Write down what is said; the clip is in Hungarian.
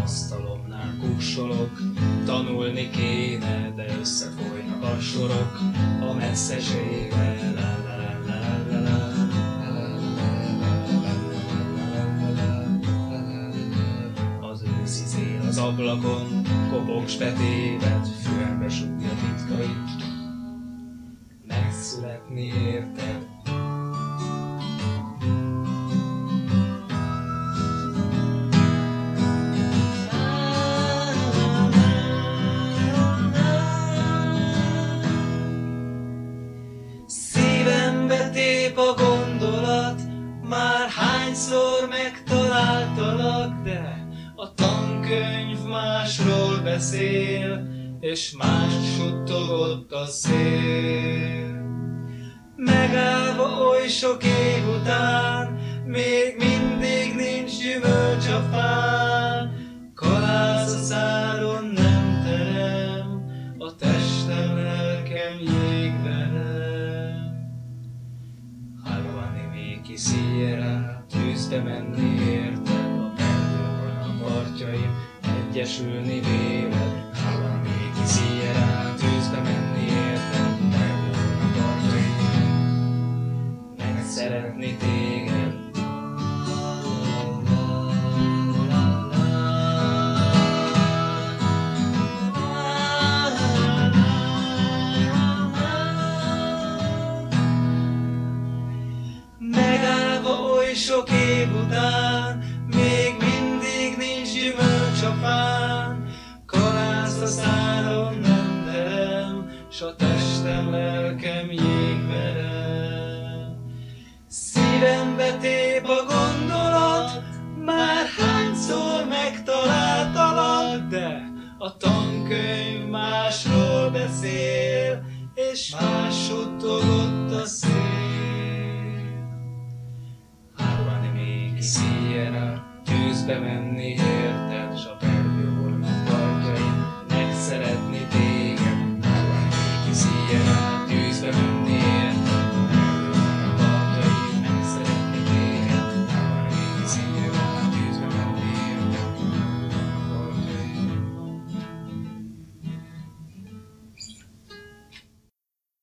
asztalomnál kuksolok, tanulni kéne, de összefolynak a sorok a messzeségre. Az őszi szél az ablakon kopog spetévet, fülembe súgja titkait. Megszületni érted? Szívembe tép a gondolat, már hányszor megtaláltalak, de a tankönyv másról beszél, és mást suttogott a szél. Megállva oly sok év után, még mindig nincs gyümölcs a fán. Kalász a száron nem terem, a testem, lelkem jégverem. Halvani még kiszíjjel, tűzbe menni érted, a perdőholna partjaim egyesülni véled. Halvani még kiszíjjel, tűzbe menni érted, a perdőholna partjaim megszeretni téged. Megállva oly sok év után, még mindig nincs gyümölcs a fán. Kalász a száron nem terem, s a testem, lelkem jégverem. Szívembe tép a gondolat, már hányszor megtaláltalak, de a tankönyv másról beszél, és más suttogott a szél. Halvani még kiszíjjel, tűzbe menni